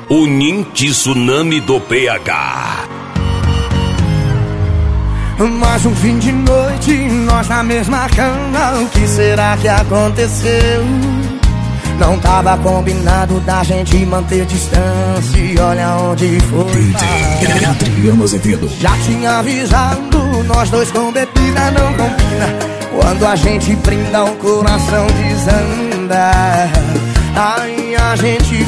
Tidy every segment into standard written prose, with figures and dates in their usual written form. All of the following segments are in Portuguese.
o Ninti Tsunami do PH. Mais um fim de noite, nós na mesma cama. O que será que aconteceu? Não tava combinado da gente manter distância. E olha onde foi parar. Já tinha avisado, nós dois com bebida não combina. Quando a gente brinda o coração desanda. Aí a gente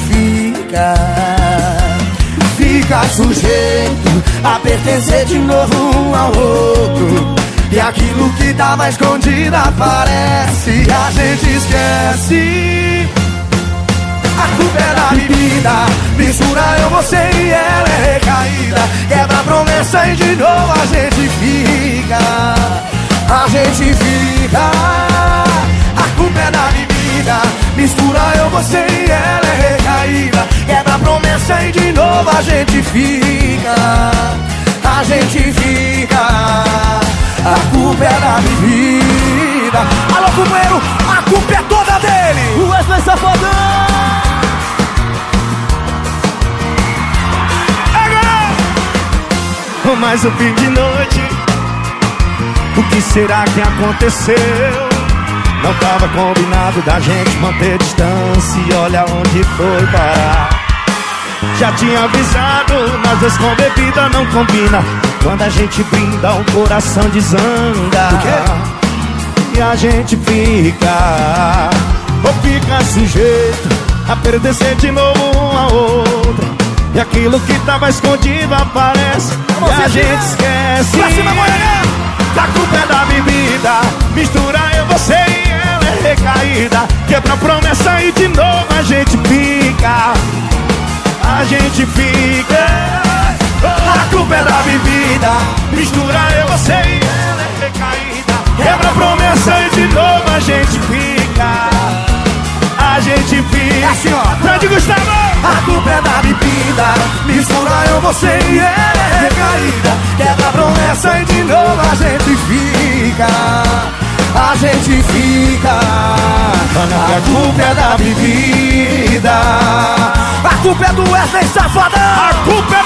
fica sujeito a pertencer de novo um ao outro. E aquilo que tava escondido aparece. A gente esquece. A culpa é da bebida. Mistura eu, você e ela é recaída. Quebra a promessa e de novo a gente fica. A gente fica. A culpa é da bebida. Mistura eu, você e ela é recaída. Quebra a promessa e de novo a gente fica. A gente fica. A culpa é da bebida. Alô, companheiro, a culpa é toda dele. O Wesley Safadão. Mais um fim de noite. O que será que aconteceu? Não tava combinado da gente manter distância. E olha onde foi parar. Já tinha avisado, nós dois com bebida não combina. Quando a gente brinda, o coração desanda. E a gente fica, ou fica sujeito a pertencer de novo um ao outro. E aquilo que tava escondido aparece. E a gente esquece. Pra cima, Goiânia! A culpa é da bebida. Mistura eu, você e ela é recaída. Quebra a promessa e de novo a gente fica. A gente fica. A culpa é da bebida. Mistura eu, você e ela é recaída. Quebra a promessa e de novo a gente fica. A gente fica. Assim, ó, Grande Gustavo. A culpa é da bebida. Mistura eu, você e ela é recaída. Quebra a promessa e de novo a gente fica. A gente fica. A culpa é da bebida. A culpa é do Wesley Safadão. A culpa é